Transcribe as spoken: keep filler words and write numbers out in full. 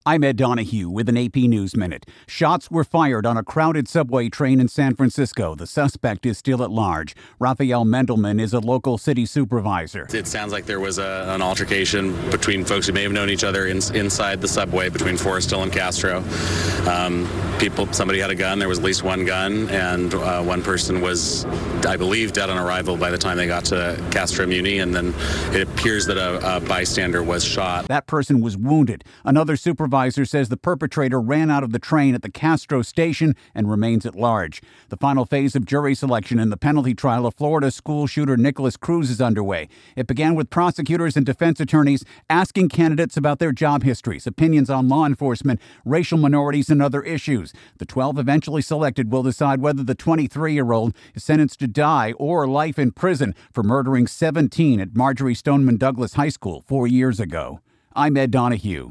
I'm Ed Donahue with an A P News Minute. Shots were fired on a crowded subway train in San Francisco. The suspect is still at large. Raphael Mendelman is a local city supervisor. It sounds like there was a, an altercation between folks who may have known each other in, inside the subway between Forest Hill and Castro. Um, people, somebody had a gun. There was at least one gun, and uh, one person was, I believe, dead on arrival by the time they got to Castro Muni, and then it appears that a, a bystander was shot. That person was wounded. Another supervisor says the perpetrator ran out of the train at the Castro station and remains at large. The final phase of jury selection in the penalty trial of Florida school shooter Nicholas Cruz is underway. It began with prosecutors and defense attorneys asking candidates about their job histories, opinions on law enforcement, racial minorities, and other issues. The twelve eventually selected will decide whether the twenty-three-year-old is sentenced to die or life in prison for murdering seventeen at Marjory Stoneman Douglas High School four years ago. I'm Ed Donahue.